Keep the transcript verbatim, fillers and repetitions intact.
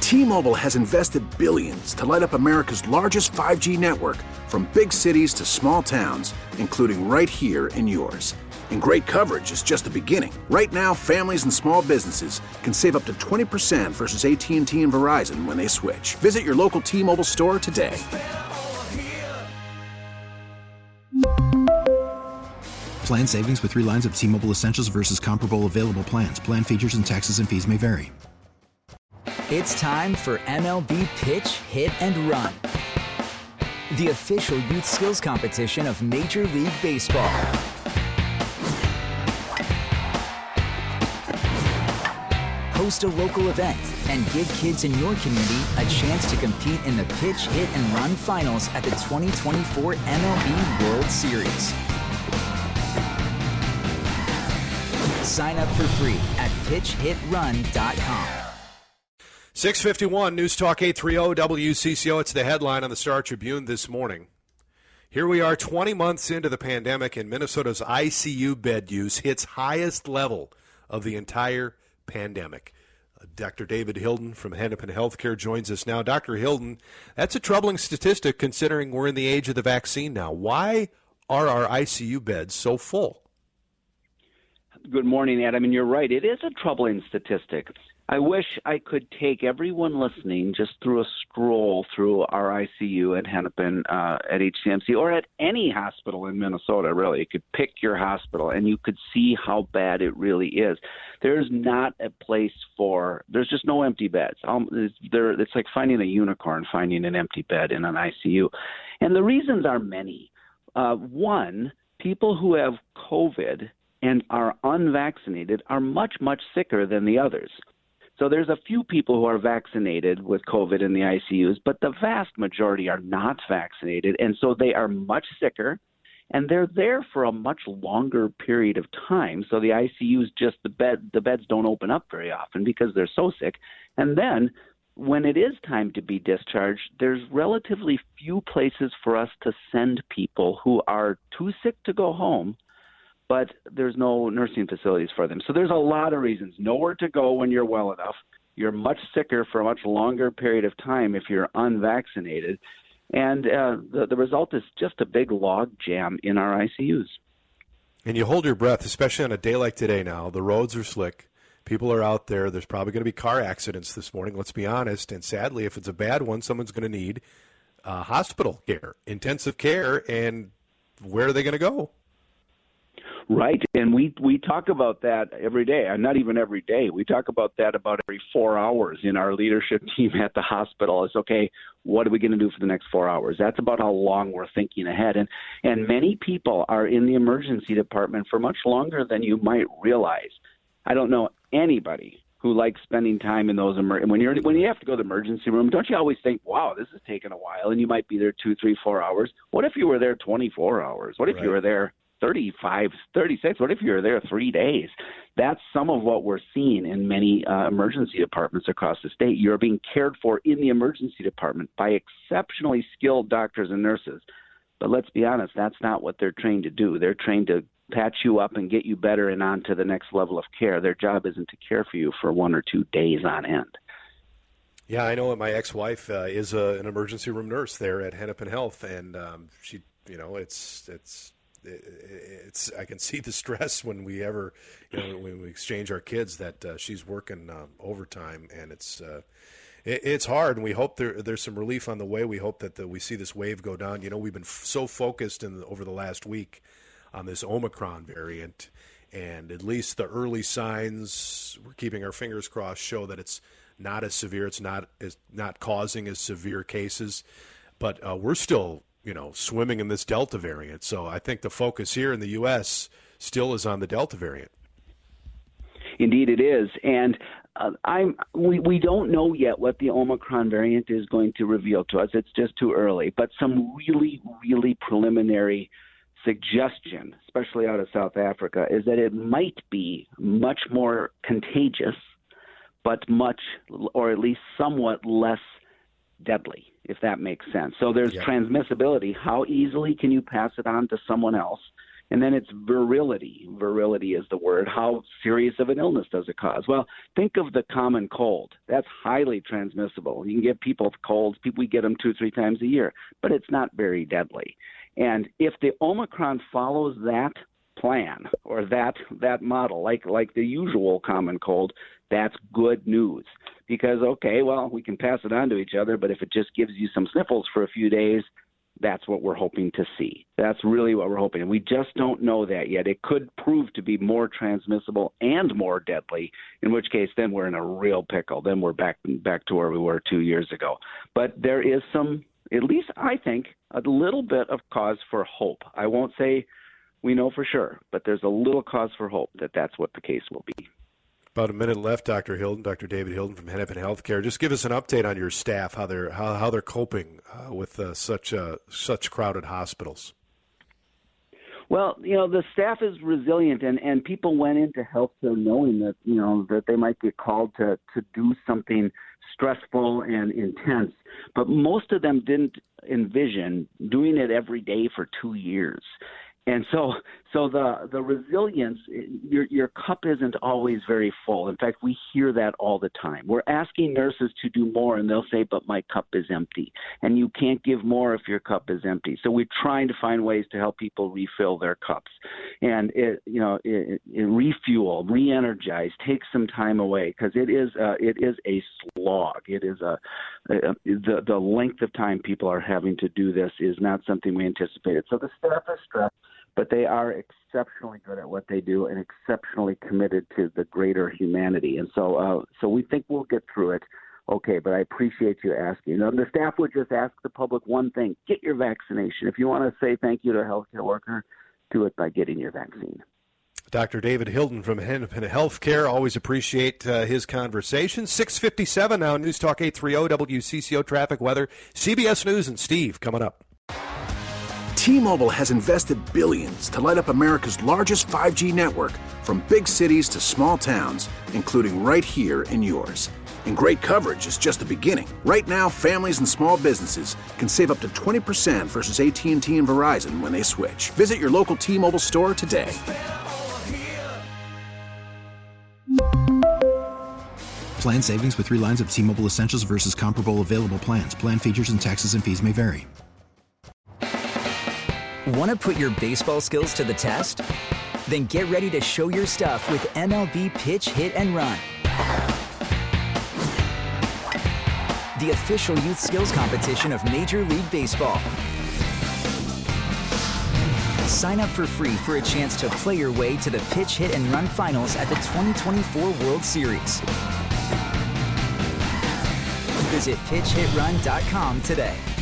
T-Mobile has invested billions to light up America's largest five G network, from big cities to small towns, including right here in yours. And great coverage is just the beginning. Right now, families and small businesses can save up to twenty percent versus A T and T and Verizon when they switch. Visit your local T-Mobile store today. Plan savings with three lines of T-Mobile Essentials versus comparable available plans. Plan features and taxes and fees may vary. It's time for M L B Pitch, Hit, and Run, the official youth skills competition of Major League Baseball. Host a local event and give kids in your community a chance to compete in the Pitch, Hit, and Run finals at the twenty twenty-four M L B World Series. Sign up for free at pitch hit run dot com. six fifty-one News Talk eight thirty W C C O. It's the headline on the Star Tribune this morning. Here we are twenty months into the pandemic, and Minnesota's I C U bed use hits highest level of the entire pandemic. Uh, Doctor David Hilden from Hennepin Healthcare joins us now. Doctor Hilden, that's a troubling statistic considering we're in the age of the vaccine now. Why are our I C U beds so full? Good morning, Adam, and you're right. It is a troubling statistic. I wish I could take everyone listening just through a stroll through our I C U at Hennepin, uh, at H C M C, or at any hospital in Minnesota, really. You could pick your hospital, and you could see how bad it really is. There's not a place for – there's just no empty beds. Um, it's, there, it's like finding a unicorn, finding an empty bed in an I C U. And the reasons are many. Uh, one, people who have COVID and are unvaccinated are much, much sicker than the others. So there's a few people who are vaccinated with COVID in the I C Us, but the vast majority are not vaccinated, and so they are much sicker, and they're there for a much longer period of time. So the I C Us just the bed the beds don't open up very often because they're so sick. And then when it is time to be discharged, there's relatively few places for us to send people who are too sick to go home, but there's no nursing facilities for them. So there's a lot of reasons. Nowhere to go when you're well enough. You're much sicker for a much longer period of time if you're unvaccinated. And uh, the, the result is just a big log jam in our I C Us. And you hold your breath, especially on a day like today now. The roads are slick. People are out there. There's probably going to be car accidents this morning, let's be honest. And sadly, if it's a bad one, someone's going to need uh, hospital care, intensive care. And where are they going to go? Right, and we we talk about that every day, and not even every day. We talk about that about every four hours in our leadership team at the hospital. It's okay, what are we going to do for the next four hours? That's about how long we're thinking ahead. And and many people are in the emergency department for much longer than you might realize. I don't know anybody who likes spending time in those emer- when you're when you have to go to the emergency room. Don't you always think, wow, this is taking a while, and you might be there two, three, four hours. What if you were there twenty-four hours? What if Right. you were there thirty-five, thirty-six, what if you're there three days? That's some of what we're seeing in many uh, emergency departments across the state. You're being cared for in the emergency department by exceptionally skilled doctors and nurses. But let's be honest, that's not what they're trained to do. They're trained to patch you up and get you better and on to the next level of care. Their job isn't to care for you for one or two days on end. Yeah, I know my ex-wife uh, is a, an emergency room nurse there at Hennepin Health, and um, she, you know, it's it's – It's. I can see the stress when we ever, you know, when we exchange our kids. That uh, she's working uh, overtime, and it's uh, it, it's hard. And we hope there there's some relief on the way. We hope that the, we see this wave go down. You know, we've been f- so focused in the, over the last week on this Omicron variant, and at least the early signs, we're keeping our fingers crossed, show that it's not as severe. It's not is not causing as severe cases, but uh, we're still, you know, swimming in this Delta variant. So I think the focus here in the U S still is on the Delta variant. Indeed it is. And uh, I'm, we, we don't know yet what the Omicron variant is going to reveal to us. It's just too early. But some really, really preliminary suggestion, especially out of South Africa, is that it might be much more contagious, but much, or at least somewhat less deadly, if that makes sense. So there's yeah. transmissibility. How easily can you pass it on to someone else? And then it's virility. Virility is the word. How serious of an illness does it cause? Well, think of the common cold. That's highly transmissible. You can get people colds. People, we get them two, three times a year, but it's not very deadly. And if the Omicron follows that plan or that that model, like like the usual common cold, that's good news. Because, okay, well, we can pass it on to each other, but if it just gives you some sniffles for a few days, that's what we're hoping to see. That's really what we're hoping. And we just don't know that yet. It could prove to be more transmissible and more deadly, in which case then we're in a real pickle. Then we're back back to where we were two years ago. But there is some, at least I think, a little bit of cause for hope. I won't say we know for sure, but there's a little cause for hope that that's what the case will be. About a minute left, Doctor Hilden, Doctor David Hilden from Hennepin Healthcare. Just give us an update on your staff, how they're how, how they're coping uh, with uh, such uh, such crowded hospitals. Well, you know, the staff is resilient, and, and people went into healthcare knowing that, you know, that they might get called to, to do something stressful and intense. But most of them didn't envision doing it every day for two years. And so so the the resilience, your your cup isn't always very full. In fact, we hear that all the time. We're asking nurses to do more, and they'll say, but my cup is empty. And you can't give more if your cup is empty. So we're trying to find ways to help people refill their cups. And, it, you know, it, it refuel, re-energize, take some time away, because it is uh, it is a slog. It is a, a the, the length of time people are having to do this is not something we anticipated. So the staff is stressed, but they are exceptionally good at what they do and exceptionally committed to the greater humanity. And so uh, so we think we'll get through it okay, but I appreciate you asking. And the staff would just ask the public one thing: get your vaccination. If you want to say thank you to a healthcare worker, do it by getting your vaccine. Doctor David Hilden from Hennepin Healthcare. Always appreciate uh, his conversation. six fifty-seven now, News Talk eight thirty W C C O Traffic Weather. C B S News and Steve coming up. T-Mobile has invested billions to light up America's largest five G network, from big cities to small towns, including right here in yours. And great coverage is just the beginning. Right now, families and small businesses can save up to twenty percent versus A T and T and Verizon when they switch. Visit your local T-Mobile store today. Plan savings with three lines of T-Mobile Essentials versus comparable available plans. Plan features and taxes and fees may vary. Want to put your baseball skills to the test? Then get ready to show your stuff with M L B Pitch, Hit, and Run. The official youth skills competition of Major League Baseball. Sign up for free for a chance to play your way to the Pitch, Hit, and Run finals at the twenty twenty-four World Series. Visit pitch hit run dot com today.